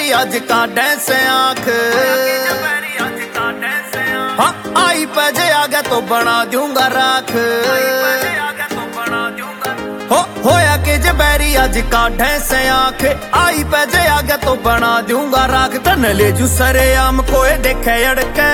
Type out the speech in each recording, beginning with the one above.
बैरी आज का डांस आंख। हाँ आई पे आ गया तो बना दूंगा राख। होया के जबैरी आज का ढैस आंख। आई पे आ गया तो बना दूंगा राख। तन ले जू सरे आम कोई देखे अड़के।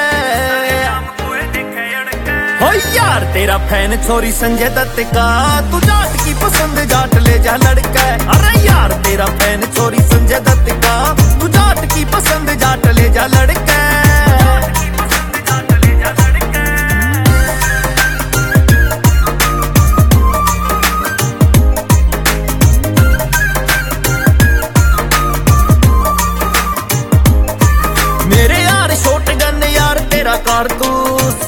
हो यार तेरा फैन छोरी संजय दत्त का, तू जाट की पसंद जाट ले जा लड़का। अरे यार तेरा फैन छोरी संजय दत्त का, तू जाट की पसंद जाट ले जा लड़का। मेरे यार शॉट गन यार तेरा कारतूस।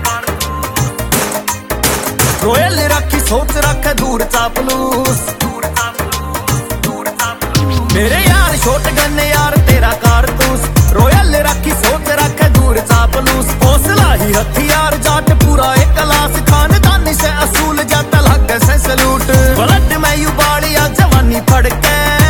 रोयल राखी सोच रखे दूर चापलूस। मेरे यार शॉट गन यार तेरा कारतूस। रोयल राखी सोच रखे दूर चापलूस। हौसला ही हथियार जाट पूरा एक क्लास। खानदानी से असूल जाता लग से सलूट। ब्लड में यू बालिया जवानी फड़के।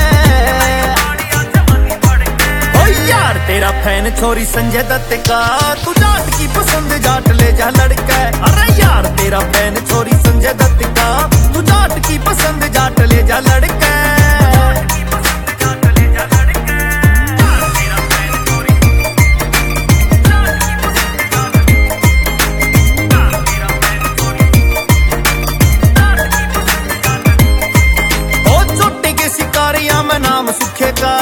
यार तेरा फैन छोरी संजय दत्त का, तू जाट की पसंद जाट ले जा लड़का। अरे यार तेरा फैन छोरी संजय दत्त का, तू जाट की पसंद जाट ले जा लड़का। ओ चोटी के शिकारियां में नाम सुखे का।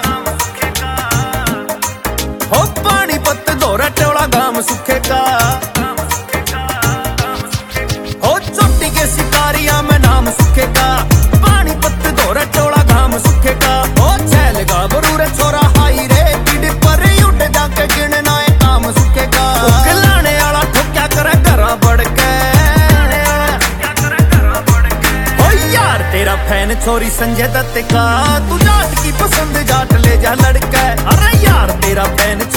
हो पानीपत धोरा टेवड़ा गाम सुखे का। हो चोटी के शिकारिया में नाम सुखे का। पानीपत धोरा टेवड़ा गाम सुखे का। हो छैल गाबरू रे छोरा हाई रे पीड़ पर उठ जाके गिनना है काम सुखे का। उगलाने वाला ठोक्या करे घरा बढ़ के। हो यार तेरा फैन छोरी संजय दत्त का, तू जाट की पसंद जाट ले जा लड़का। अरे यार तेरा फैन